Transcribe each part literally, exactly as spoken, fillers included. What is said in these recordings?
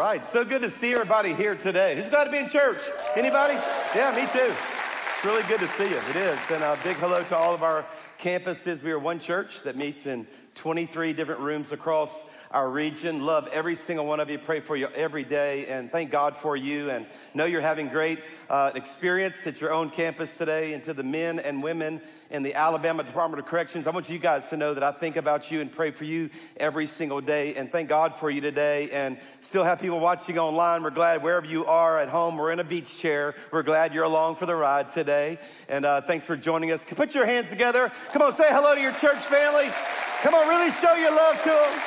right, so good to see everybody here today. Who's glad to be in church? Anybody? Yeah, me too. It's really good to see you. It is. And a big hello to all of our campuses. We are one church that meets in twenty-three different rooms across our region. Love every single one of you. Pray for you every day and thank God for you. And know you're having great uh, experience at your own campus today. And to the men and women in the Alabama Department of Corrections, I want you guys to know that I think about you and pray for you every single day. And thank God for you today. And still have people watching online. We're glad wherever you are, at home or in a beach chair, we're glad you're along for the ride today. And uh, thanks for joining us. Put your hands together. Come on, say hello to your church family. Come on, really show your love to them.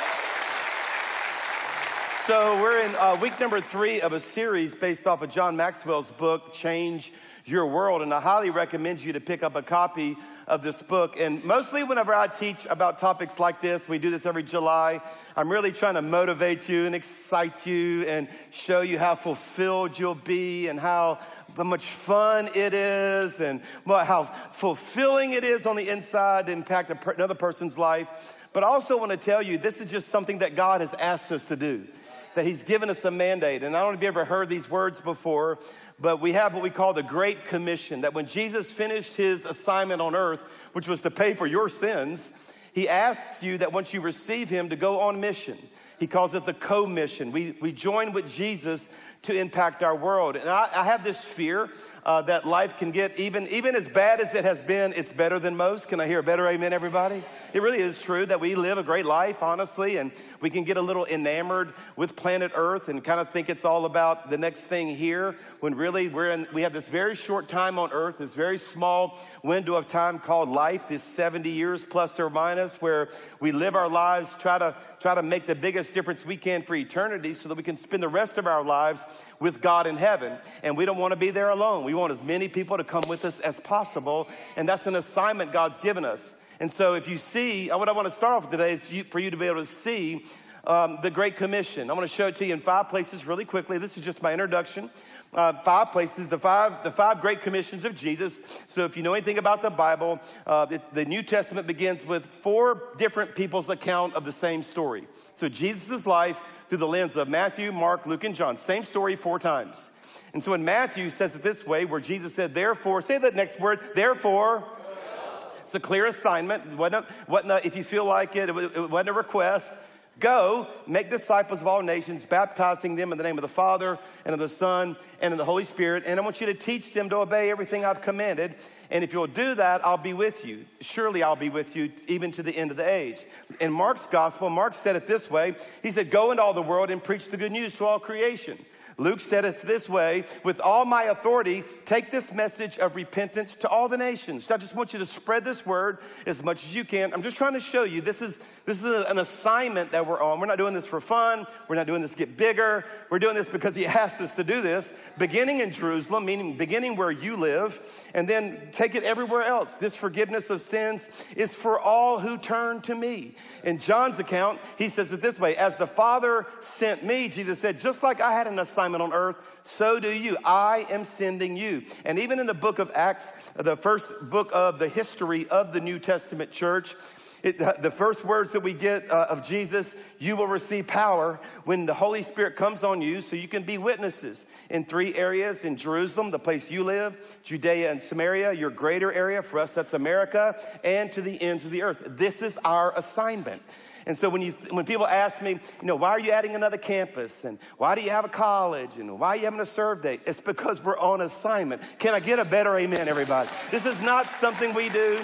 So we're in uh, week number three of a series based off of John Maxwell's book, Change Your World. And I highly recommend you to pick up a copy of this book. And mostly whenever I teach about topics like this, we do this every July, I'm really trying to motivate you and excite you and show you how fulfilled you'll be and how much fun it is and how fulfilling it is on the inside to impact another person's life. But I also want to tell you, this is just something that God has asked us to do, that he's given us a mandate. And I don't know if you ever heard these words before, but we have what we call the Great Commission, that when Jesus finished his assignment on earth, which was to pay for your sins, he asks you that once you receive him to go on mission. He calls it the co-mission. We, we join with Jesus to impact our world. And I, I have this fear uh, that life can get, even, even as bad as it has been, it's better than most. Can I hear a better amen, everybody? It really is true that we live a great life, honestly, and we can get a little enamored with planet Earth and kind of think it's all about the next thing here, when really we're in, we have this very short time on Earth, this very small window of time called life, this seventy years plus or minus, where we live our lives, try to, try to make the biggest difference we can for eternity so that we can spend the rest of our lives with God in heaven. And we don't want to be there alone. We want as many people to come with us as possible. And that's an assignment God's given us. And so if you see, what I want to start off with today is you, for you to be able to see um, the Great Commission. I'm going to show it to you in five places really quickly. This is just my introduction. Uh, five places, the five, the five great commissions of Jesus. So if you know anything about the Bible, uh, it, the New Testament begins with four different people's account of the same story. So Jesus' life through the lens of Matthew, Mark, Luke, and John. Same story four times. And so in Matthew says it this way, where Jesus said, therefore, say that next word, therefore. It's a clear assignment. It wasn't, wasn't a, if you feel like it, it wasn't a request. Go, make disciples of all nations, baptizing them in the name of the Father and of the Son and of the Holy Spirit. And I want you to teach them to obey everything I've commanded. And if you'll do that, I'll be with you. Surely I'll be with you even to the end of the age. In Mark's gospel, Mark said it this way. He said, go into all the world and preach the good news to all creation. Luke said it this way, with all my authority, take this message of repentance to all the nations. So I just want you to spread this word as much as you can. I'm just trying to show you this is, this is an assignment that we're on. We're not doing this for fun. We're not doing this to get bigger. We're doing this because he asked us to do this, beginning in Jerusalem, meaning beginning where you live, and then take it everywhere else. This forgiveness of sins is for all who turn to me. In John's account, he says it this way, as the Father sent me, Jesus said, just like I had an assignment on earth, so do you. I am sending you. And even in the book of Acts, the first book of the history of the New Testament church, it, the first words that we get uh, of Jesus, you will receive power when the Holy Spirit comes on you so you can be witnesses in three areas: in Jerusalem, the place you live, Judea and Samaria, your greater area. For us, that's America, and to the ends of the earth. This is our assignment. And so when you when people ask me, you know, why are you adding another campus? And why do you have a college? And why are you having a serve day? It's because we're on assignment. Can I get a better amen, everybody? This is not something we do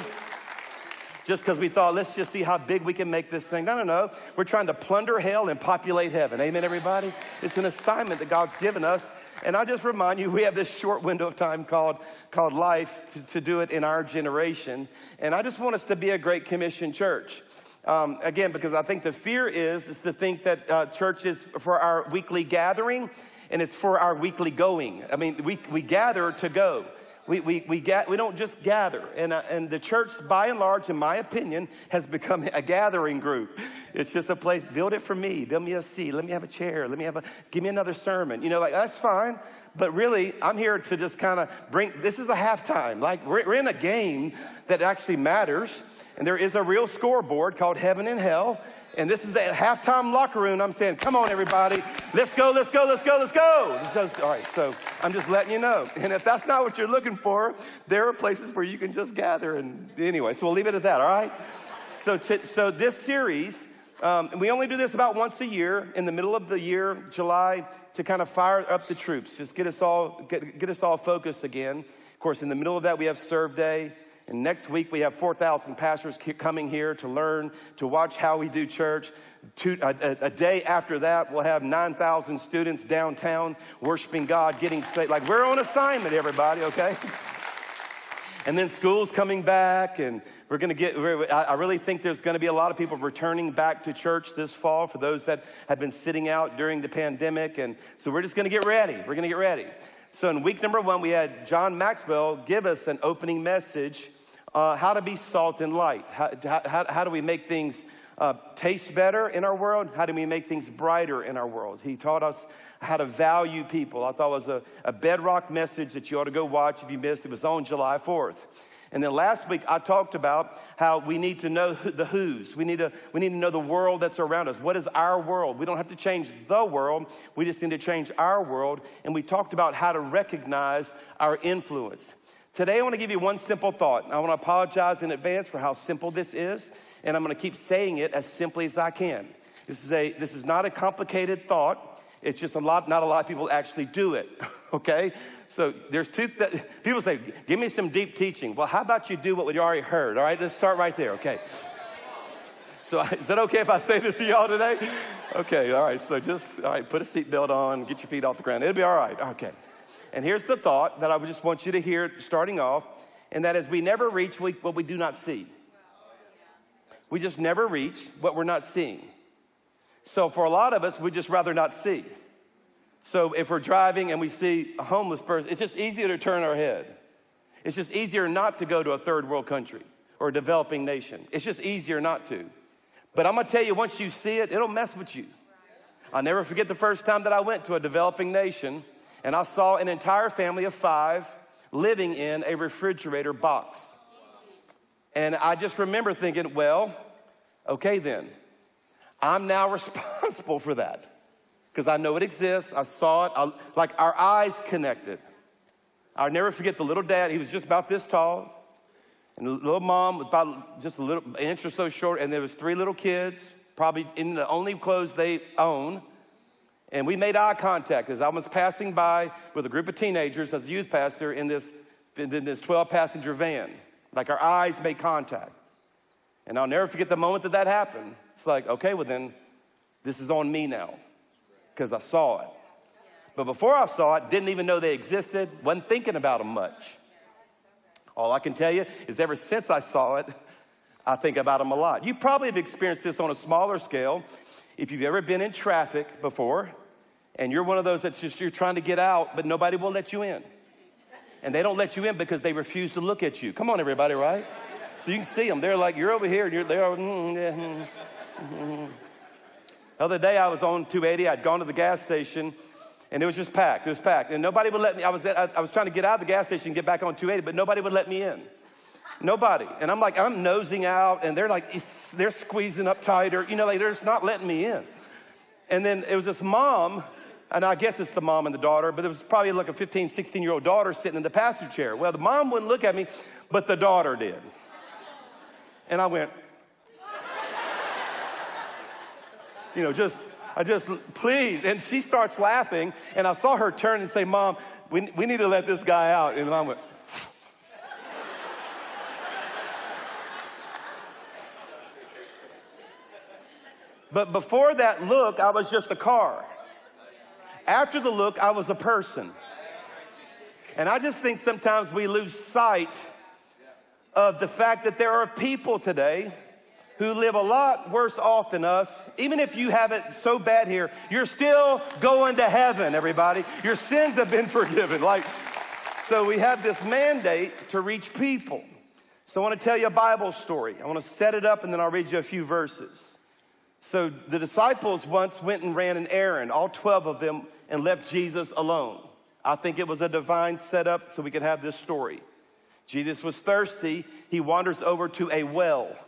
just because we thought, let's just see how big we can make this thing. No, no, no. We're trying to plunder hell and populate heaven. Amen, everybody? It's an assignment that God's given us. And I just remind you, we have this short window of time called, called life to, to do it in our generation. And I just want us to be a Great Commission church. Um, again, because I think the fear is, is to think that uh, church is for our weekly gathering and it's for our weekly going. I mean, we, we gather to go. We, we, we, ga- we don't just gather. And, uh, and the church, by and large, in my opinion, has become a gathering group. It's just a place, build it for me, build me a seat, let me have a chair, let me have a, give me another sermon. You know, like, that's fine. But really, I'm here to just kind of bring, this is a halftime. Like, we're, we're in a game that actually matters. And there is a real scoreboard called heaven and hell. And this is the halftime locker room. I'm saying, come on, everybody. Let's go, let's go, let's go, let's go. Let's go. Let's go. All right, so I'm just letting you know. And if that's not what you're looking for, there are places where you can just gather. And anyway, so we'll leave it at that, all right? So, t- so this series, um, we only do this about once a year in the middle of the year, July, to kind of fire up the troops. Just get us all, get, get us all focused again. Of course, in the middle of that, we have Serve Day. And next week, we have four thousand pastors coming here to learn, to watch how we do church. Two, a, a day after that, we'll have nine thousand students downtown worshiping God, getting saved. Like, we're on assignment, everybody, okay? And then school's coming back, and we're going to get, I really think there's going to be a lot of people returning back to church this fall for those that have been sitting out during the pandemic. And so we're just going to get ready. We're going to get ready. So in week number one, we had John Maxwell give us an opening message. Uh, how to be salt and light. How, how, how do we make things uh, taste better in our world? How do we make things brighter in our world? He taught us how to value people. I thought it was a, a bedrock message that you ought to go watch if you missed. It was on July fourth. And then last week, I talked about how we need to know the who's. We need to, we need to know the world that's around us. What is our world? We don't have to change the world. We just need to change our world. And we talked about how to recognize our influence. Today, I want to give you one simple thought. I want to apologize in advance for how simple this is, and I'm going to keep saying it as simply as I can. This is a this is not a complicated thought. It's just a lot. Not a lot of people actually do it. Okay, so there's two. Th- people say, "Give me some deep teaching." Well, how about you do what we already heard? All right, let's start right there. Okay. So is that okay if I say this to y'all today? Okay. All right. So just all right. Put a seatbelt on. Get your feet off the ground. It'll be all right. Okay. And here's the thought that I would just want you to hear starting off, and that is we never reach what we do not see. We just never reach what we're not seeing. So for a lot of us, we'd just rather not see. So if we're driving and we see a homeless person, it's just easier to turn our head. It's just easier not to go to a third world country or a developing nation. It's just easier not to. But I'm going to tell you, once you see it, it'll mess with you. I'll never forget the first time that I went to a developing nation. And I saw an entire family of five living in a refrigerator box. And I just remember thinking, well, okay then. I'm now responsible for that. Because I know it exists. I saw it. I, like our eyes connected. I'll never forget the little dad. He was just about this tall. And the little mom was about just a little an inch or so short. And there was three little kids, probably in the only clothes they own. And we made eye contact as I was passing by with a group of teenagers as a youth pastor in this in this twelve-passenger van. Like our eyes made contact. And I'll never forget the moment that that happened. It's like, okay, well then, this is on me now because I saw it. But before I saw it, didn't even know they existed, wasn't thinking about them much. All I can tell you is ever since I saw it, I think about them a lot. You probably have experienced this on a smaller scale. If you've ever been in traffic before, and you're one of those that's just, you're trying to get out, but nobody will let you in. And they don't let you in because they refuse to look at you. Come on, everybody, right? So you can see them. They're like, you're over here, and you're there. Mm, yeah, mm, mm. The other day, I was on two eighty. I'd gone to the gas station, and it was just packed. It was packed. And nobody would let me. I was, I, I was trying to get out of the gas station and get back on two eighty, but nobody would let me in. Nobody. And I'm like, I'm nosing out, and they're like, they're squeezing up tighter. You know, like they're just not letting me in. And then it was this mom, and I guess it's the mom and the daughter, but it was probably like a fifteen, sixteen-year-old daughter sitting in the passenger chair. Well, the mom wouldn't look at me, but the daughter did. And I went, you know, just, I just, please. And she starts laughing, and I saw her turn and say, Mom, we, we need to let this guy out. And I went, but before that look, I was just a car. After the look, I was a person. And I just think sometimes we lose sight of the fact that there are people today who live a lot worse off than us. Even if you have it so bad here, you're still going to heaven, everybody. Your sins have been forgiven. Like, so we have this mandate to reach people. So I want to tell you a Bible story. I want to set it up, and then I'll read you a few verses. So the disciples once went and ran an errand, all twelve of them, and left Jesus alone. I think it was a divine setup so we could have this story. Jesus was thirsty. He wanders over to a well.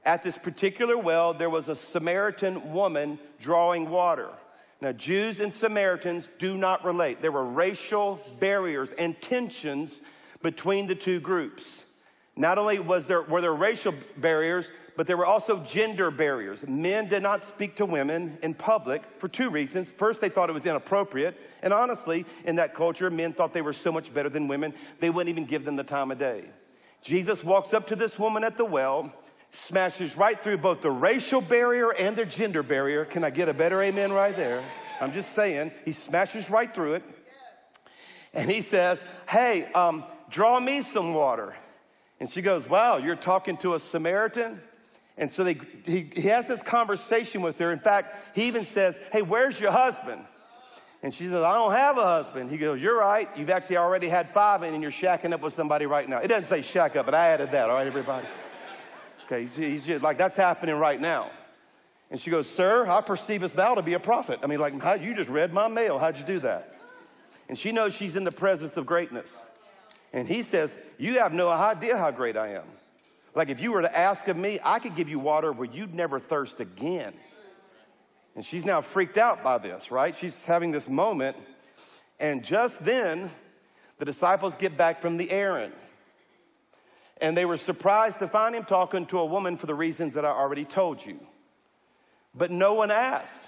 At this particular well, there was a Samaritan woman drawing water. Now, Jews and Samaritans do not relate. There were racial barriers and tensions between the two groups. Not only was there, were there racial barriers, but there were also gender barriers. Men did not speak to women in public for two reasons. First, they thought it was inappropriate. And honestly, in that culture, men thought they were so much better than women, they wouldn't even give them the time of day. Jesus walks up to this woman at the well, smashes right through both the racial barrier and the gender barrier. Can I get a better amen right there? I'm just saying, he smashes right through it. And he says, hey, um, draw me some water. And she goes, wow, you're talking to a Samaritan? And so they, he, he has this conversation with her. In fact, he even says, hey, where's your husband? And she says, I don't have a husband. He goes, you're right. You've actually already had five and you're shacking up with somebody right now. It doesn't say shack up, but I added that. All right, everybody? Okay, he's, he's just, like, that's happening right now. And she goes, sir, I perceivest thou to be a prophet. I mean, like, how, you just read my mail. How'd you do that? And she knows she's in the presence of greatness. And he says, you have no idea how great I am. Like, if you were to ask of me, I could give you water where you'd never thirst again. And she's now freaked out by this, right? She's having this moment. And just then, the disciples get back from the errand. And they were surprised to find him talking to a woman for the reasons that I already told you. But no one asked.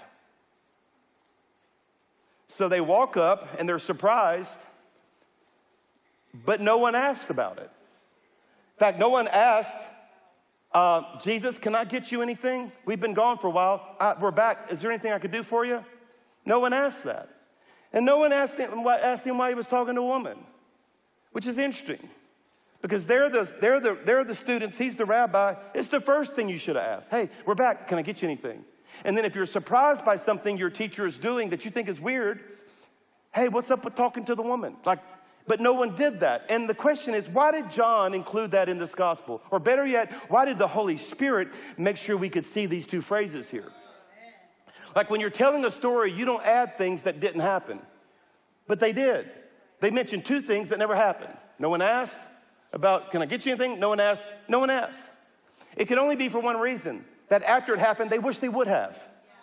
So they walk up and they're surprised, but no one asked about it. In fact, no one asked, uh, Jesus, can I get you anything? We've been gone for a while. I, we're back. Is there anything I could do for you? No one asked that. And no one asked him, asked him why he was talking to a woman, which is interesting. Because they're the, they're, the, they're the students, he's the rabbi. It's the first thing you should have asked. Hey, we're back. Can I get you anything? And then if you're surprised by something your teacher is doing that you think is weird, hey, what's up with talking to the woman? Like, but no one did that. And the question is, why did John include that in this gospel? Or better yet, why did the Holy Spirit make sure we could see these two phrases here? Like when you're telling a story, you don't add things that didn't happen. But they did. They mentioned two things that never happened. No one asked about, can I get you anything? No one asked. No one asked. It could only be for one reason. That after it happened, they wish they would have.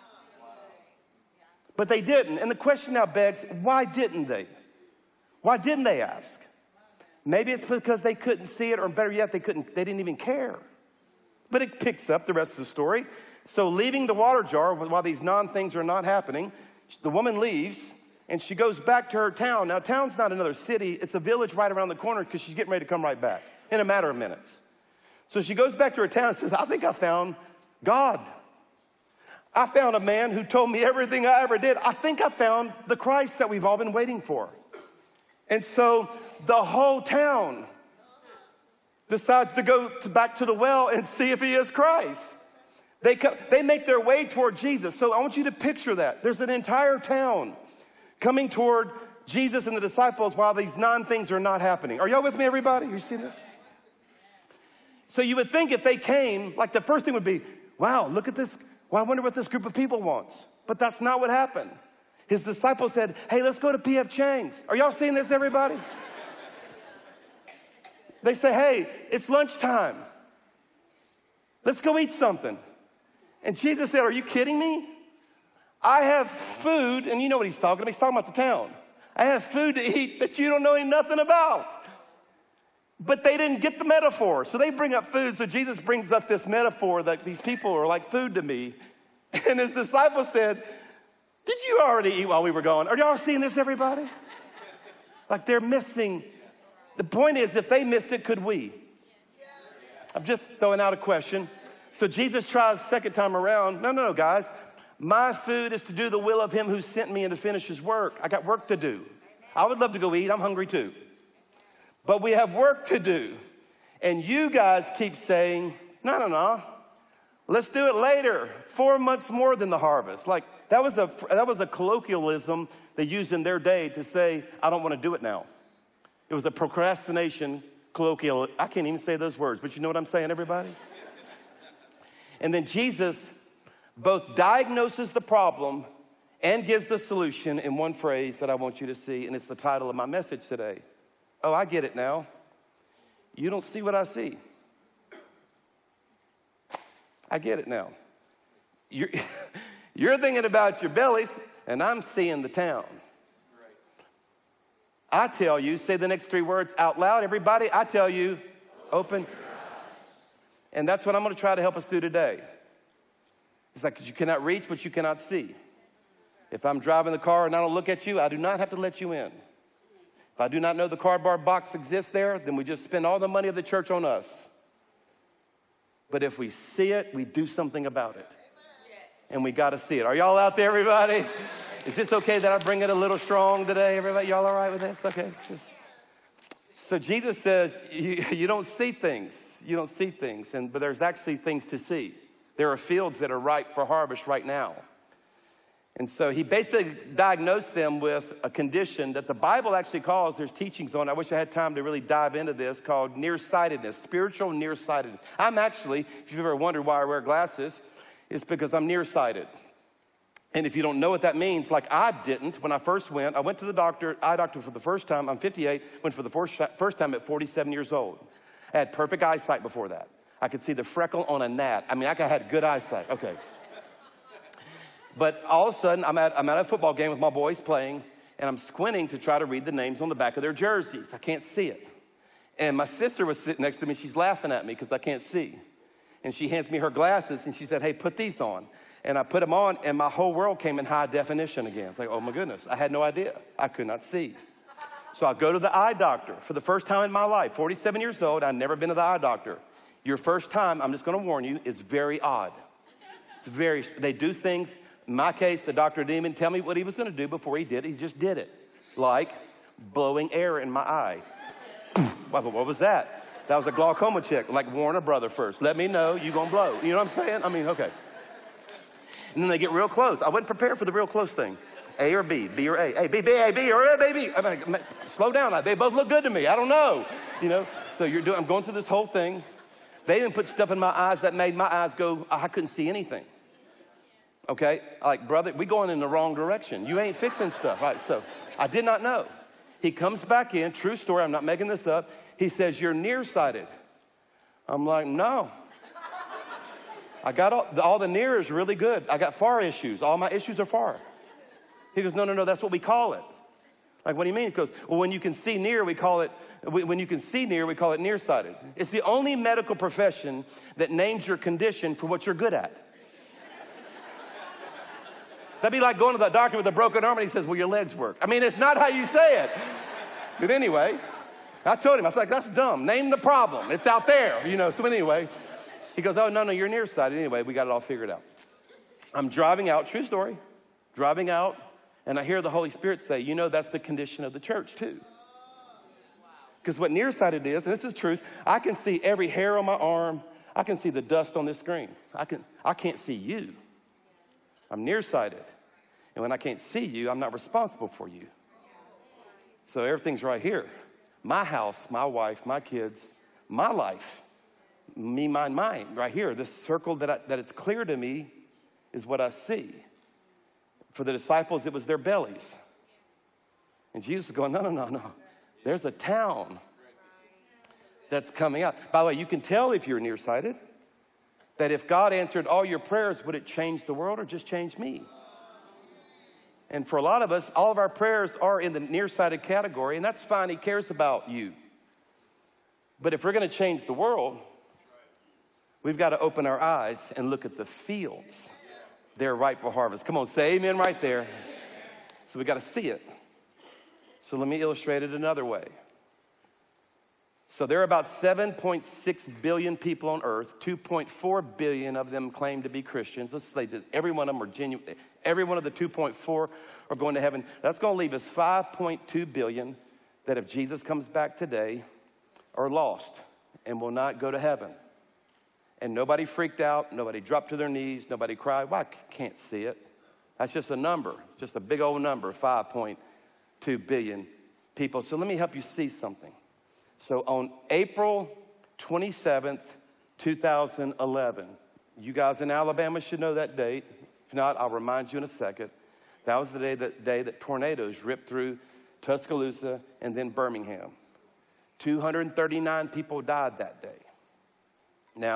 But they didn't. And the question now begs, why didn't they? Why didn't they ask? Maybe it's because they couldn't see it, or better yet, they couldn't, they didn't even care. But it picks up the rest of the story. So leaving the water jar while these non-things are not happening, the woman leaves and she goes back to her town. Now, town's not another city. It's a village right around the corner because she's getting ready to come right back in a matter of minutes. So she goes back to her town and says, I think I found God. I found a man who told me everything I ever did. I think I found the Christ that we've all been waiting for. And so the whole town decides to go to back to the well and see if he is Christ. They, come, they make their way toward Jesus. So I want you to picture that. There's an entire town coming toward Jesus and the disciples while these non-things are not happening. Are y'all with me, everybody? You see this? So you would think if they came, like the first thing would be, wow, look at this. Well, I wonder what this group of people wants. But that's not what happened. His disciples said, hey, let's go to P F Chang's. Are y'all seeing this, everybody? They say, hey, it's lunchtime. Let's go eat something. And Jesus said, are you kidding me? I have food, and you know what he's talking about. He's talking about the town. I have food to eat that you don't know nothing about. But they didn't get the metaphor. So they bring up food. So Jesus brings up this metaphor that these people are like food to me. And his disciples said, did you already eat while we were gone? Are y'all seeing this, everybody? Like they're missing. The point is, if they missed it, could we? I'm just throwing out a question. So Jesus tries second time around. No, no, no, guys. My food is to do the will of him who sent me and to finish his work. I got work to do. I would love to go eat. I'm hungry too. But we have work to do. And you guys keep saying, no, no, no. Let's do it later. Four months more than the harvest. Like that was a, that was a colloquialism they used in their day to say, I don't want to do it now. It was a procrastination colloquial. I can't even say those words, but you know what I'm saying, everybody? And then Jesus both diagnoses the problem and gives the solution in one phrase that I want you to see, and it's the title of my message today. Oh, I get it now. You don't see what I see. I get it now. You're, you're thinking about your bellies, and I'm seeing the town. I tell you, say the next three words out loud. Everybody, I tell you, open. And that's what I'm going to try to help us do today. It's like, 'cause you cannot reach what you cannot see. If I'm driving the car and I don't look at you, I do not have to let you in. If I do not know the cardboard box exists there, then we just spend all the money of the church on us. But if we see it, we do something about it. And we got to see it. Are y'all out there, everybody? Is this okay that I bring it a little strong today? Everybody, y'all all right with this? Okay, it's just... So Jesus says, you, you don't see things. You don't see things, and but there's actually things to see. There are fields that are ripe for harvest right now. And so he basically diagnosed them with a condition that the Bible actually calls, there's teachings on, I wish I had time to really dive into this, called nearsightedness, spiritual nearsightedness. I'm actually, if you've ever wondered why I wear glasses, it's because I'm nearsighted. And if you don't know what that means, like I didn't when I first went, I went to the doctor, eye doctor for the first time, I'm fifty-eight, went for the first, first time at forty-seven years old. I had perfect eyesight before that. I could see the freckle on a gnat. I mean, I had good eyesight, okay. But all of a sudden, I'm at, I'm at a football game with my boys playing, and I'm squinting to try to read the names on the back of their jerseys. I can't see it. And my sister was sitting next to me, she's laughing at me because I can't see. And she hands me her glasses, and she said, hey, put these on. And I put them on, and my whole world came in high definition again. It's like, oh my goodness, I had no idea. I could not see. So I go to the eye doctor for the first time in my life, forty-seven years old, I'd never been to the eye doctor. Your first time, I'm just gonna warn you, is very odd. It's very, they do things, in my case, the doctor didn't even tell me what he was gonna do before he did it, he just did it. Like blowing air in my eye. What was that? That was a glaucoma check, like warn a brother first. Let me know you gonna blow. You know what I'm saying? I mean, okay. And then they get real close. I wasn't prepared for the real close thing. A or B, B or A. A, B, B, A, B, or A, B, B. I'm like, slow down. They both look good to me. I don't know. You know, so you're doing, I'm going through this whole thing. They even put stuff in my eyes that made my eyes go, I couldn't see anything. Okay? Like, brother, we going in the wrong direction. You ain't fixing stuff. All right, so I did not know. He comes back in, true story, I'm not making this up. He says, you're nearsighted. I'm like, no. I got all, all the near is really good. I got far issues. All my issues are far. He goes, no, no, no, that's what we call it. Like, what do you mean? He goes, well, when you can see near, we call it, when you can see near, we call it nearsighted. It's the only medical profession that names your condition for what you're good at. That'd be like going to the doctor with a broken arm and he says, well, your legs work. I mean, it's not how you say it. But anyway, I told him, I was like, that's dumb. Name the problem. It's out there, you know. So anyway, he goes, oh, no, no, you're nearsighted. Anyway, we got it all figured out. I'm driving out, true story, driving out, and I hear the Holy Spirit say, you know, that's the condition of the church too. Because what nearsighted is, and this is truth, I can see every hair on my arm. I can see the dust on this screen. I, can, I can't see you. I'm nearsighted. And when I can't see you, I'm not responsible for you. So everything's right here. My house, my wife, my kids, my life, me, mine, mine, right here. This circle that, I, that it's clear to me is what I see. For the disciples, it was their bellies. And Jesus is going, no, no, no, no. There's a town that's coming out. By the way, you can tell if you're nearsighted that if God answered all your prayers, would it change the world or just change me? And for a lot of us, all of our prayers are in the nearsighted category, and that's fine. He cares about you. But if we're going to change the world, we've got to open our eyes and look at the fields. They're ripe for harvest. Come on, say amen right there. So we got to see it. So let me illustrate it another way. So there are about seven point six billion people on earth. two point four billion of them claim to be Christians. Let's say that every one of them are genuine. Every one of the two point four are going to heaven. That's going to leave us five point two billion that if Jesus comes back today are lost and will not go to heaven. And nobody freaked out. Nobody dropped to their knees. Nobody cried. Well, I can't see it. That's just a number. Just a big old number, five point two billion people. So let me help you see something. So on April twenty-seventh, two thousand eleven, you guys in Alabama should know that date. If not, I'll remind you in a second. That was the day that, day that tornadoes ripped through Tuscaloosa and then Birmingham. two hundred thirty-nine people died that day. Now,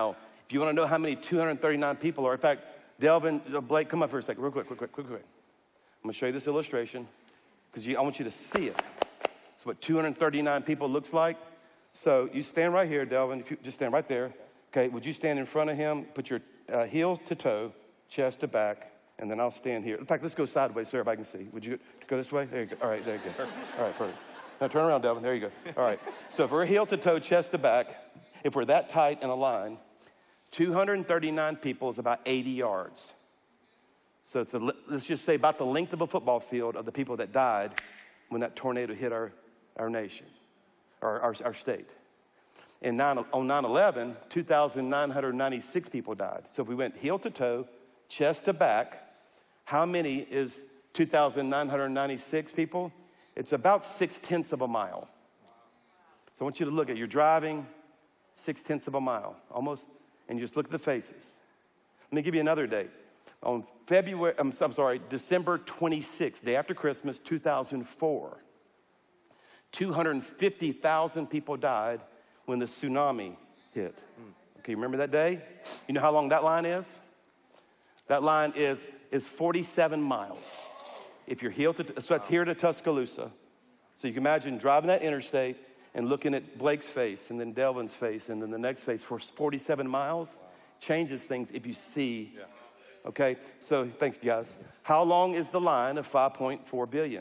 If you want to know how many two hundred thirty-nine people are, in fact, Delvin, Blake, come up for a second, real quick, quick, quick, quick, quick. I'm going to show you this illustration because I want you to see it. It's what two hundred thirty-nine people looks like. So you stand right here, Delvin. If you just stand right there. Okay, would you stand in front of him, put your uh, heel to toe, chest to back, and then I'll stand here. In fact, let's go sideways so everybody can see. Would you go this way? There you go. All right, there you go. Perfect. All right, perfect. Now turn around, Delvin. There you go. All right. So if we're heel to toe, chest to back, if we're that tight in a line, two hundred thirty-nine people is about eighty yards. So it's a, let's just say about the length of a football field of the people that died when that tornado hit our, our nation, or our, our state. In nine, on nine eleven, two thousand nine hundred ninety-six people died. So if we went heel to toe, chest to back, how many is two thousand nine hundred ninety-six people? It's about six-tenths of a mile. So I want you to look at, you're driving six-tenths of a mile, almost, and you just look at the faces. Let me give you another date. On February, I'm, I'm sorry, December twenty-sixth, day after Christmas, two thousand four, two hundred fifty thousand people died when the tsunami hit. Okay, you remember that day? You know how long that line is? That line is, is forty-seven miles. If you're heel to, so that's here to Tuscaloosa. So you can imagine driving that interstate and looking at Blake's face and then Delvin's face and then the next face for forty-seven miles. Changes things if you see. Okay, so thank you guys. How long is the line of five point four billion?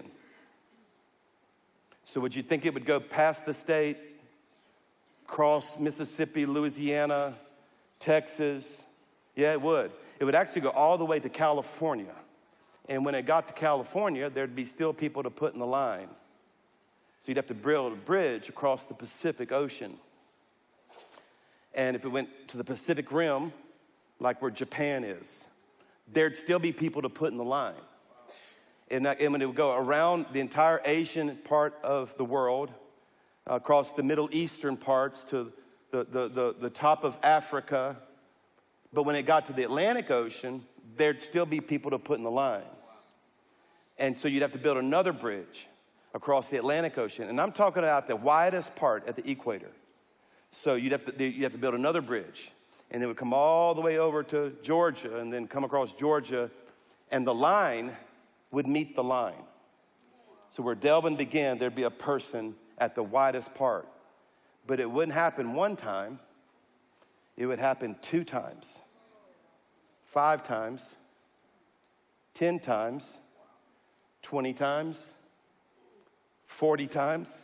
So would you think it would go past the state, cross Mississippi, Louisiana, Texas? Yeah, it would. It would actually go all the way to California. And when it got to California, there'd be still people to put in the line. So you'd have to build a bridge across the Pacific Ocean. And if it went to the Pacific Rim, like where Japan is, there'd still be people to put in the line. And, that, and when it would go around the entire Asian part of the world, uh, across the Middle Eastern parts to the, the, the, the top of Africa. But when it got to the Atlantic Ocean, there'd still be people to put in the line. And so you'd have to build another bridge across the Atlantic Ocean. And I'm talking about the widest part at the equator. So you'd have to, you'd have to build another bridge. And it would come all the way over to Georgia and then come across Georgia. And the line would meet the line. So where Delvin began, there'd be a person at the widest part. But it wouldn't happen one time. It would happen two times, five times, ten times, twenty times, forty times.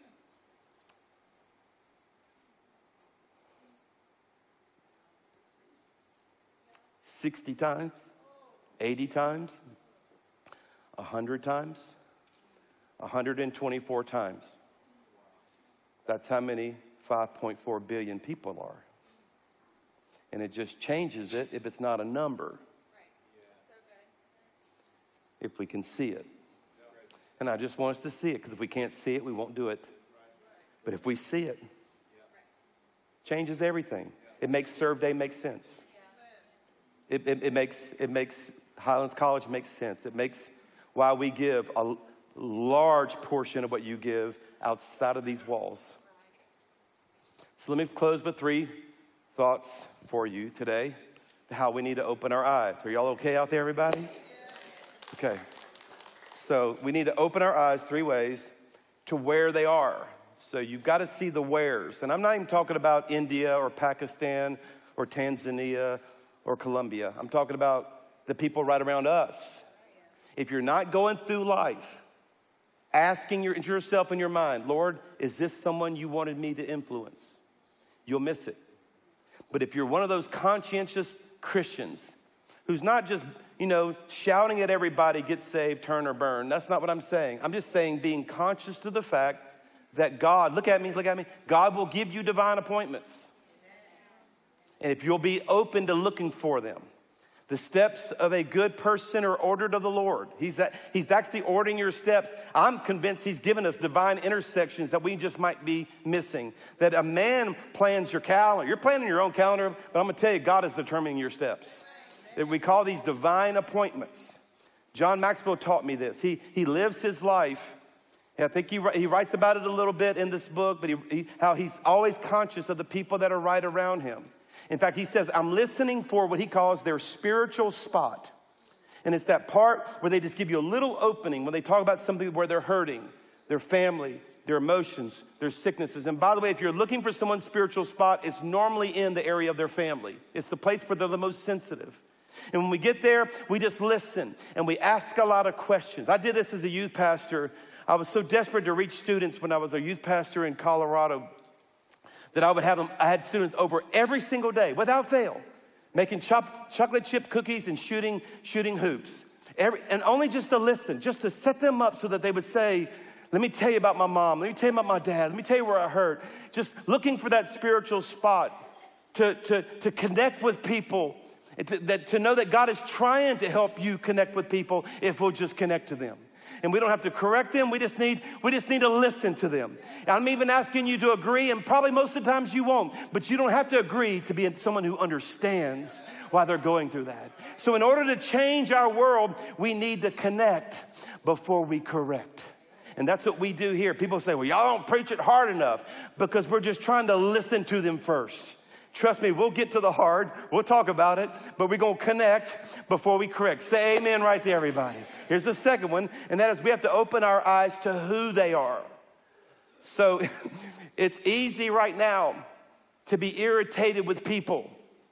sixty times, eighty times, one hundred times, one hundred twenty-four times. That's how many five point four billion people are. And it just changes it if it's not a number. If we can see it. And I just want us to see it, because if we can't see it, we won't do it. But if we see it, changes everything. It makes Serve Day make sense. It, it, it makes it makes Highlands College make sense. It makes why we give a large portion of what you give outside of these walls. So let me close with three thoughts for you today, how we need to open our eyes. Are y'all okay out there, everybody? Okay. So we need to open our eyes three ways to where they are. So you've got to see the wheres. And I'm not even talking about India or Pakistan or Tanzania or Colombia. I'm talking about the people right around us. If you're not going through life asking your, yourself in your mind, Lord, is this someone you wanted me to influence? You'll miss it. But if you're one of those conscientious Christians who's not just, you know, shouting at everybody, get saved, turn or burn. That's not what I'm saying. I'm just saying being conscious to the fact that God, look at me, look at me, God will give you divine appointments. And if you'll be open to looking for them. The steps of a good person are ordered of the Lord. He's, that, he's actually ordering your steps. I'm convinced he's given us divine intersections that we just might be missing. That a man plans your calendar. You're planning your own calendar, but I'm going to tell you, God is determining your steps. That we call these divine appointments. John Maxwell taught me this. He, he lives his life. I think he, he writes about it a little bit in this book, but he, he, how he's always conscious of the people that are right around him. In fact, he says, I'm listening for what he calls their spiritual spot. And it's that part where they just give you a little opening when they talk about something where they're hurting, their family, their emotions, their sicknesses. And by the way, if you're looking for someone's spiritual spot, it's normally in the area of their family. It's the place where they're the most sensitive. And when we get there, we just listen and we ask a lot of questions. I did this as a youth pastor. I was so desperate to reach students when I was a youth pastor in Colorado that I would have them, I had students over every single day without fail, making chop, chocolate chip cookies and shooting, shooting hoops. Every, and only just to listen, just to set them up so that they would say, let me tell you about my mom. Let me tell you about my dad. Let me tell you where I hurt. Just looking for that spiritual spot to, to, to connect with people, to, that, to know that God is trying to help you connect with people if we'll just connect to them. And we don't have to correct them. We just need, we just need to listen to them. I'm even asking you to agree, and probably most of the times you won't, but you don't have to agree to be someone who understands why they're going through that. So in order to change our world, we need to connect before we correct. And that's what we do here. People say, well, y'all don't preach it hard enough, because we're just trying to listen to them first. Trust me, we'll get to the hard. We'll talk about it, but we're going to connect before we correct. Say amen right there, everybody. Here's the second one, and that is we have to open our eyes to who they are. So it's easy right now to be irritated with people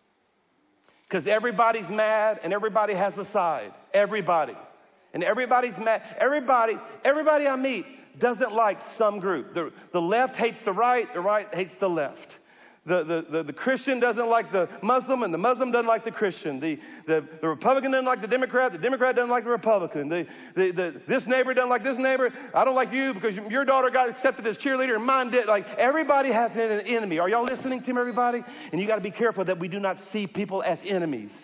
because everybody's mad and everybody has a side. Everybody. And everybody's mad. Everybody, everybody I meet doesn't like some group. The, the left hates the right, the right hates the left. The, the, the, the Christian doesn't like the Muslim, and the Muslim doesn't like the Christian. The, the, the Republican doesn't like the Democrat, the Democrat doesn't like the Republican. The, the, the, this neighbor doesn't like this neighbor. I don't like you because your daughter got accepted as cheerleader and mine did. Like, everybody has an enemy. Are y'all listening to me, everybody? And you got to be careful that we do not see people as enemies.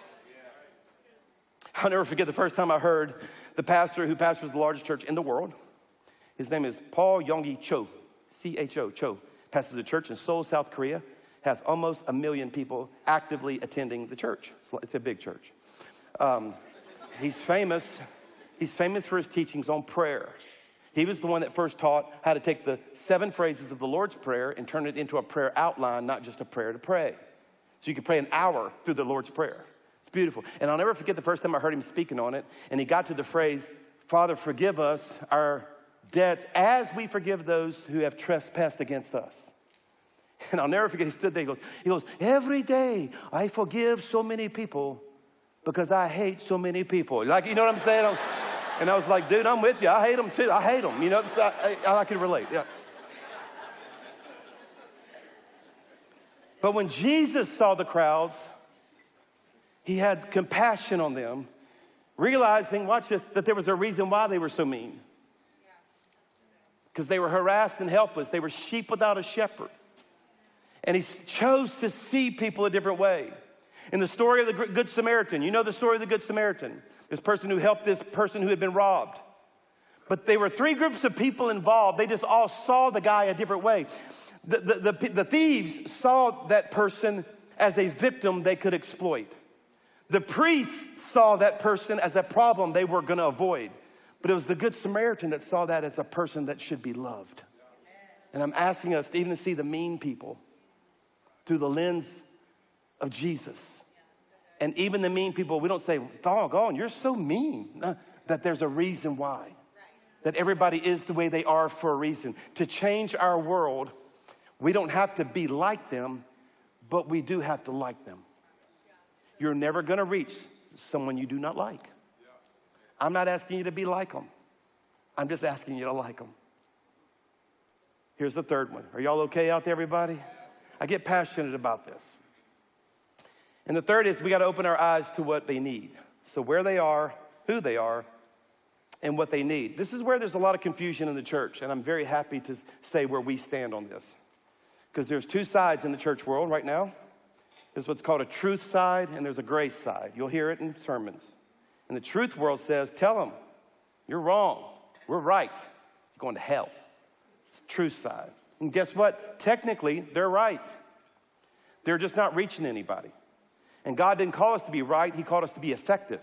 I'll never forget the first time I heard the pastor who pastors the largest church in the world. His name is Paul Yonggi Cho, C H O, Cho. Pastors a church in Seoul, South Korea, has almost a million people actively attending the church. It's a big church. Um, he's famous. He's famous for his teachings on prayer. He was the one that first taught how to take the seven phrases of the Lord's Prayer and turn it into a prayer outline, not just a prayer to pray. So you can pray an hour through the Lord's Prayer. It's beautiful. And I'll never forget the first time I heard him speaking on it, and he got to the phrase, Father, forgive us our debts as we forgive those who have trespassed against us. And I'll never forget, he stood there, he goes, he goes, every day I forgive so many people because I hate so many people. Like, you know what I'm saying? I'm, and I was like, dude, I'm with you. I hate them too. I hate them. You know, so I, I, I can relate, yeah. But when Jesus saw the crowds, he had compassion on them, realizing, watch this, that there was a reason why they were so mean. Because they were harassed and helpless. They were sheep without a shepherd. And he chose to see people a different way. In the story of the Good Samaritan, you know the story of the Good Samaritan, this person who helped this person who had been robbed. But there were three groups of people involved. They just all saw the guy a different way. The, the, the, the thieves saw that person as a victim they could exploit. The priests saw that person as a problem they were going to avoid. But it was the Good Samaritan that saw that as a person that should be loved. And I'm asking us to even see the mean people through the lens of Jesus. And even the mean people, we don't say, doggone, you're so mean. No, that there's a reason why. That everybody is the way they are for a reason. To change our world, we don't have to be like them, but we do have to like them. You're never going to reach someone you do not like. I'm not asking you to be like them. I'm just asking you to like them. Here's the third one. Are y'all okay out there, everybody? I get passionate about this. And the third is we got to open our eyes to what they need. So where they are, who they are, and what they need. This is where there's a lot of confusion in the church, and I'm very happy to say where we stand on this. Because there's two sides in the church world right now. There's what's called a truth side, and there's a grace side. You'll hear it in sermons. And the truth world says, tell them, you're wrong. We're right. You're going to hell. It's the truth side. And guess what? Technically, they're right. They're just not reaching anybody. And God didn't call us to be right. He called us to be effective.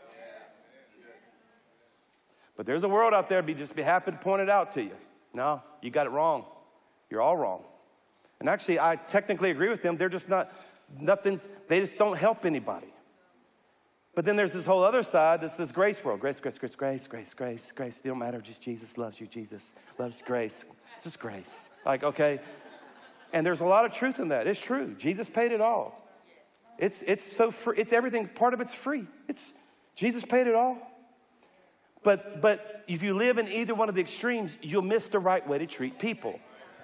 But there's a world out there be just be happy to point it out to you. No, you got it wrong. You're all wrong. And actually, I technically agree with them. They're just not nothing's, they just don't help anybody. But then there's this whole other side that's this grace world. Grace, grace, grace, grace, grace, grace, grace. It don't matter, just Jesus loves you. Jesus loves grace. It's just grace. Like, okay. And there's a lot of truth in that. It's true. Jesus paid it all. It's it's so free. It's everything. Part of it's free. It's Jesus paid it all. But but if you live in either one of the extremes, you'll miss the right way to treat people.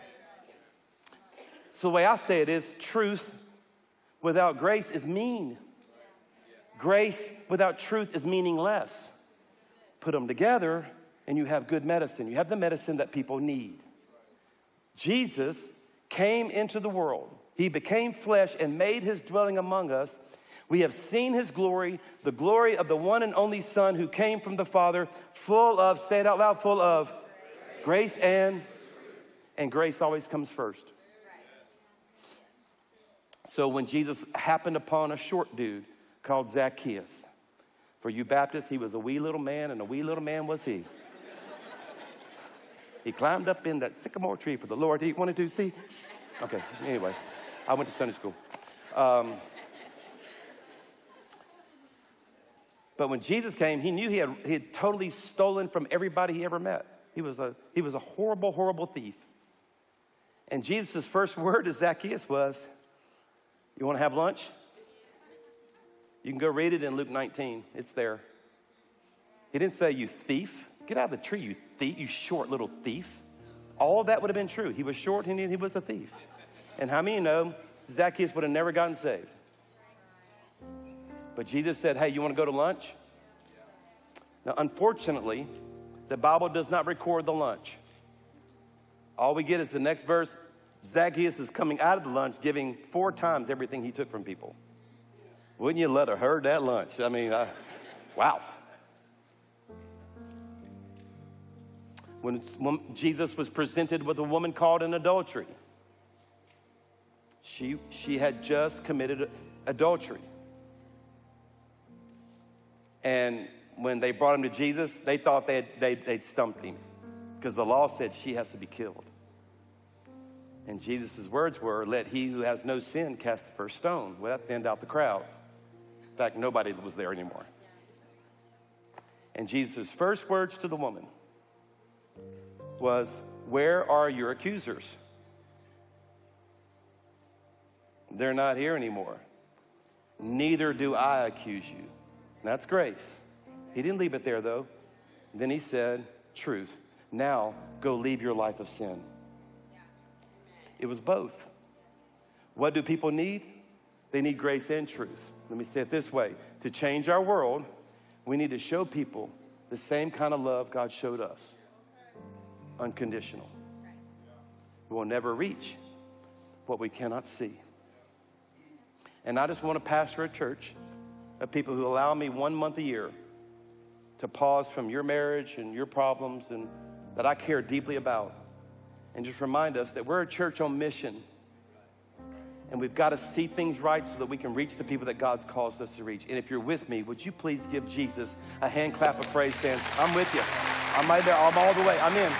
So the way I say it is, truth without grace is mean. Grace without truth is meaningless. Put them together and you have good medicine. You have the medicine that people need. Jesus came into the world. He became flesh and made his dwelling among us. We have seen his glory, the glory of the one and only Son who came from the Father, full of, say it out loud, full of grace, grace and, and grace always comes first. So when Jesus happened upon a short dude called Zacchaeus, for you Baptists, he was a wee little man, and a wee little man was he. He climbed up in that sycamore tree for the Lord he wanted to see. Okay, anyway, I went to Sunday school. Um, but when Jesus came, he knew he had, he had totally stolen from everybody he ever met. He was a, he was a horrible, horrible thief. And Jesus' first word to Zacchaeus was, you want to have lunch? You can go read it in Luke nineteen. It's there. He didn't say, you thief. Get out of the tree, you thief, you short little thief. All of that would have been true. He was short and he was a thief. And how many of you know Zacchaeus would have never gotten saved? But Jesus said, hey, you want to go to lunch? Now, unfortunately, the Bible does not record the lunch. All we get is the next verse. Zacchaeus is coming out of the lunch giving four times everything he took from people. Wouldn't you let her heard that lunch? I mean, uh, wow. When, when Jesus was presented with a woman caught in adultery, she, she had just committed adultery. And when they brought him to Jesus, they thought they'd, they'd, they'd stumped him because the law said she has to be killed. And Jesus' words were, let he who has no sin cast the first stone. Well, that thinned out the crowd. In fact, nobody was there anymore. And Jesus' first words to the woman was, where are your accusers? They're not here anymore. Neither do I accuse you. That's grace. He didn't leave it there, though. Then he said, truth. Now go leave your life of sin. It was both. What do people need? They need grace and truth. Let me say it this way. To change our world, we need to show people the same kind of love God showed us. Unconditional. We will never reach what we cannot see. And I just want to pastor a church of people who allow me one month a year to pause from your marriage and your problems and that I care deeply about. And just remind us that we're a church on mission. And we've got to see things right so that we can reach the people that God's caused us to reach. And if you're with me, would you please give Jesus a hand clap of praise saying, I'm with you. I'm right there. I'm all the way. I'm in.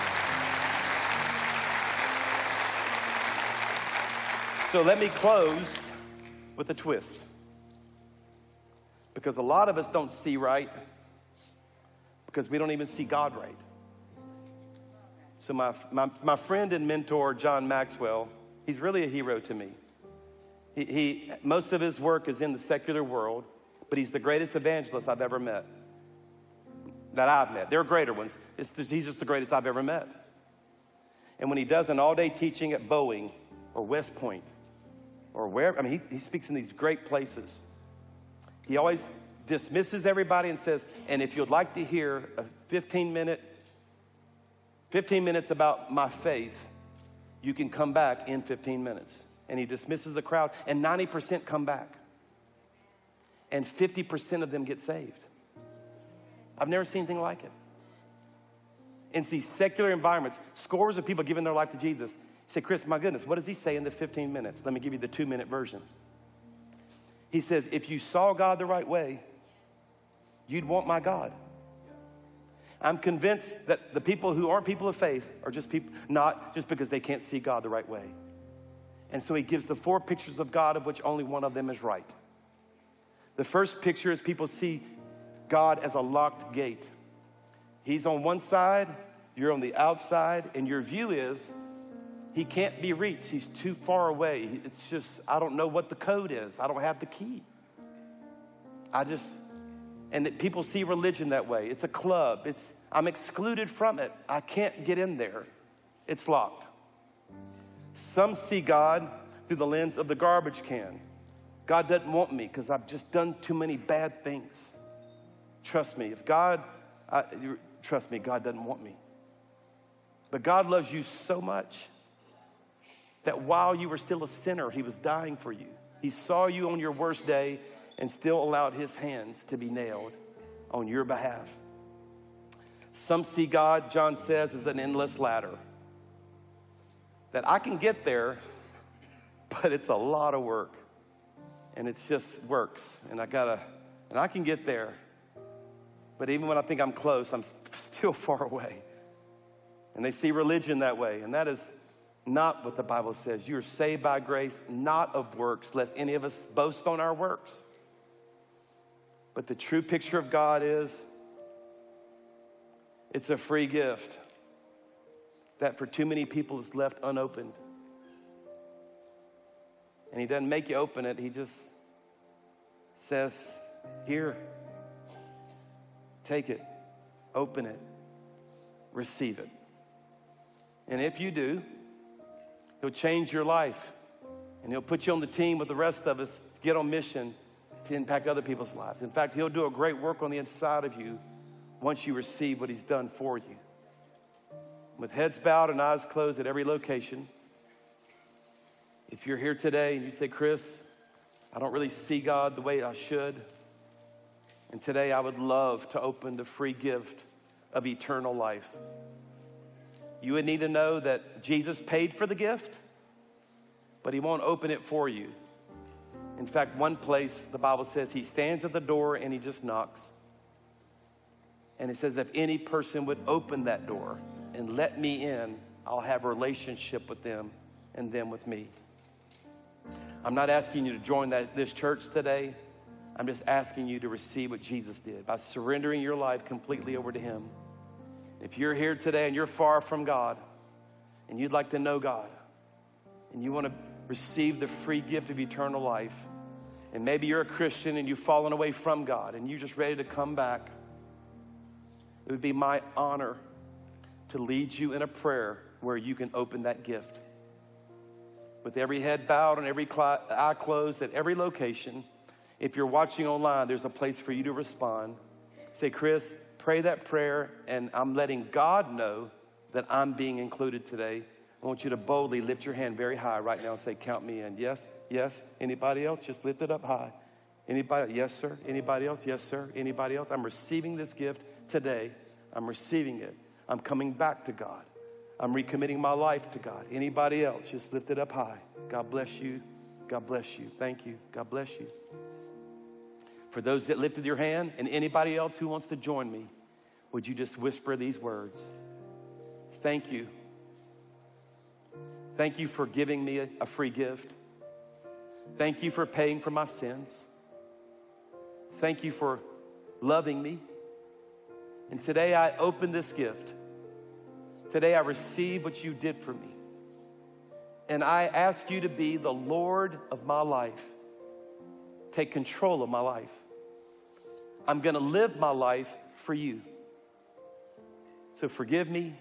So let me close with a twist. Because a lot of us don't see right because we don't even see God right. So my, my, my friend and mentor, John Maxwell, he's really a hero to me. He, he, most of his work is in the secular world, but he's the greatest evangelist I've ever met, that I've met. There are greater ones. It's just, he's just the greatest I've ever met. And when he does an all-day teaching at Boeing or West Point or wherever, I mean, he, he speaks in these great places. He always dismisses everybody and says, and if you'd like to hear a fifteen minute fifteen minutes about my faith, you can come back in fifteen minutes. And he dismisses the crowd, and ninety percent come back. And fifty percent of them get saved. I've never seen anything like it. In these secular environments, scores of people giving their life to Jesus. You say, Chris, my goodness, what does he say in the fifteen minutes? Let me give you the two minute version. He says, if you saw God the right way, you'd want my God. I'm convinced that the people who aren't people of faith are just people, not just because they can't see God the right way. And so he gives the four pictures of God, of which only one of them is right. The first picture is people see God as a locked gate. He's on one side, you're on the outside, and your view is he can't be reached. He's too far away. It's just, I don't know what the code is. I don't have the key. I just, and that people see religion that way. It's a club. It's, I'm excluded from it. I can't get in there. It's locked. Some see God through the lens of the garbage can. God doesn't want me because I've just done too many bad things. Trust me, if God, I, trust me, God doesn't want me. But God loves you so much that while you were still a sinner, he was dying for you. He saw you on your worst day and still allowed his hands to be nailed on your behalf. Some see God, John says, as an endless ladder. That I can get there, but it's a lot of work. And it just works. And I gotta, and I can get there. But even when I think I'm close, I'm still far away. And they see religion that way. And that is not what the Bible says. You are saved by grace, not of works, lest any of us boast on our works. But the true picture of God is, it's a free gift that for too many people is left unopened. And he doesn't make you open it. He just says, here, take it, open it, receive it. And if you do, he'll change your life. And he'll put you on the team with the rest of us, get on mission to impact other people's lives. In fact, he'll do a great work on the inside of you once you receive what he's done for you. With heads bowed and eyes closed at every location, if you're here today and you say, Chris, I don't really see God the way I should, and today I would love to open the free gift of eternal life. You would need to know that Jesus paid for the gift, but he won't open it for you. In fact, one place, the Bible says he stands at the door and he just knocks. And it says, if any person would open that door and let me in, I'll have a relationship with them and them with me. I'm not asking you to join that, this church today. I'm just asking you to receive what Jesus did by surrendering your life completely over to him. If you're here today and you're far from God and you'd like to know God and you want to receive the free gift of eternal life, and maybe you're a Christian and you've fallen away from God and you're just ready to come back, it would be my honor to lead you in a prayer where you can open that gift. With every head bowed and every eye closed at every location, if you're watching online, there's a place for you to respond. Say, Chris, pray that prayer, and I'm letting God know that I'm being included today. I want you to boldly lift your hand very high right now and say, count me in. Yes, yes. Anybody else? Just lift it up high. Anybody? Yes, sir. Anybody else? Yes, sir. Anybody else? I'm receiving this gift today. I'm receiving it. I'm coming back to God. I'm recommitting my life to God. Anybody else? Just lift it up high. God bless you. God bless you. Thank you. God bless you. For those that lifted your hand and anybody else who wants to join me, would you just whisper these words? Thank you. Thank you for giving me a, a free gift. Thank you for paying for my sins. Thank you for loving me. And today I open this gift. Today I receive what you did for me. And I ask you to be the Lord of my life. Take control of my life. I'm going to live my life for you. So forgive me,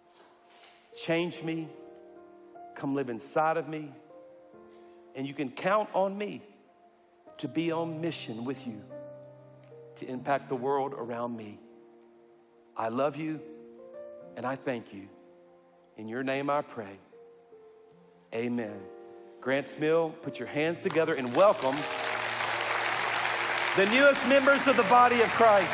change me, come live inside of me, and you can count on me to be on mission with you to impact the world around me. I love you and I thank you. In your name I pray. Amen. Grants Mill, put your hands together and welcome the newest members of the body of Christ.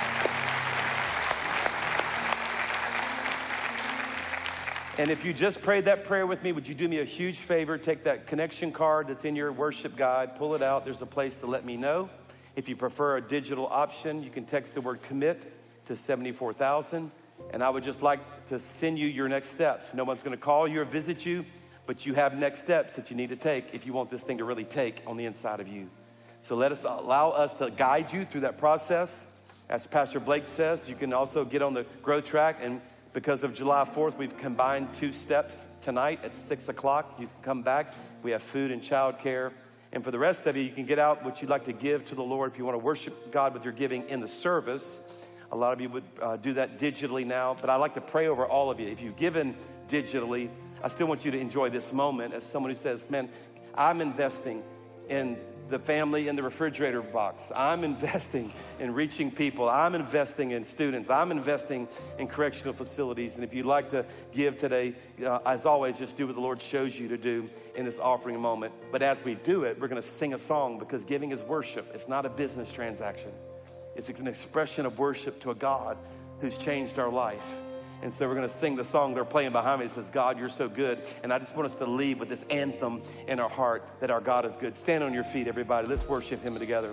And if you just prayed that prayer with me, would you do me a huge favor? Take that connection card that's in your worship guide, pull it out. There's a place to let me know. If you prefer a digital option, you can text the word commit to seventy-four thousand. And I would just like to send you your next steps. No one's going to call you or visit you, but you have next steps that you need to take if you want this thing to really take on the inside of you. So let us allow us to guide you through that process. As Pastor Blake says, you can also get on the growth track, and because of July fourth, we've combined two steps tonight at six o'clock. You can come back. We have food and childcare. And for the rest of you, you can get out what you'd like to give to the Lord if you want to worship God with your giving in the service. A lot of you would uh, do that digitally now, but I'd like to pray over all of you. If you've given digitally, I still want you to enjoy this moment as someone who says, man, I'm investing in the family in the refrigerator box. I'm investing in reaching people. I'm investing in students. I'm investing in correctional facilities. And if you'd like to give today, uh, as always, just do what the Lord shows you to do in this offering moment. But as we do it, we're going to sing a song, because giving is worship. It's not a business transaction. It's an expression of worship to a God who's changed our life. And so we're going to sing the song they're playing behind me. It says, God, you're so good. And I just want us to leave with this anthem in our heart that our God is good. Stand on your feet, everybody. Let's worship him together.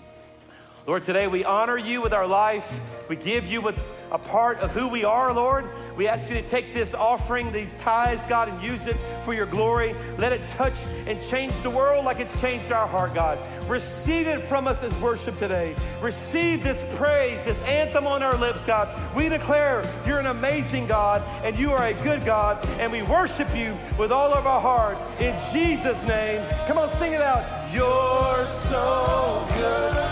Lord, today we honor you with our life. We give you what's a part of who we are, Lord. We ask you to take this offering, these tithes, God, and use it for your glory. Let it touch and change the world like it's changed our heart, God. Receive it from us as worship today. Receive this praise, this anthem on our lips, God. We declare you're an amazing God, and you are a good God, and we worship you with all of our heart. In Jesus' name, come on, sing it out. You're so good.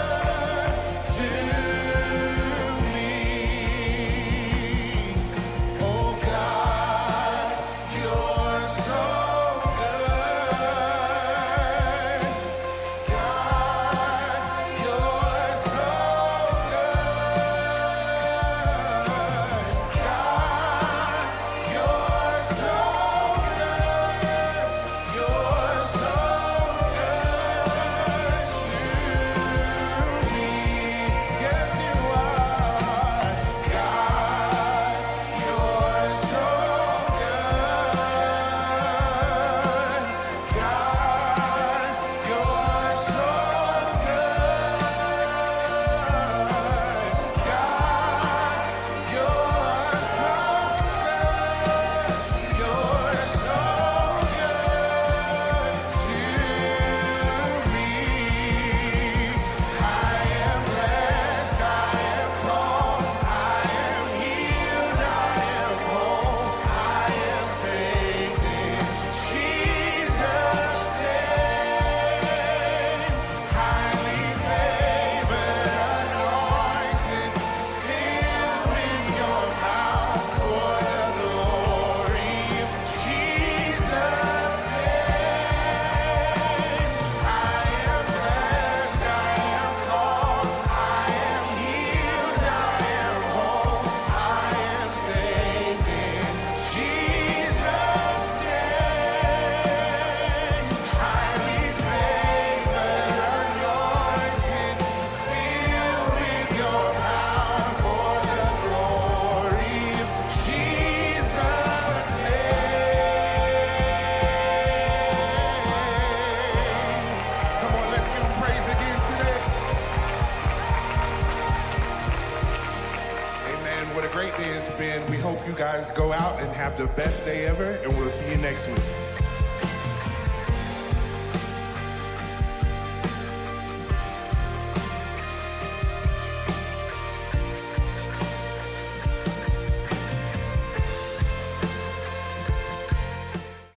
Go out and have the best day ever, and we'll see you next week.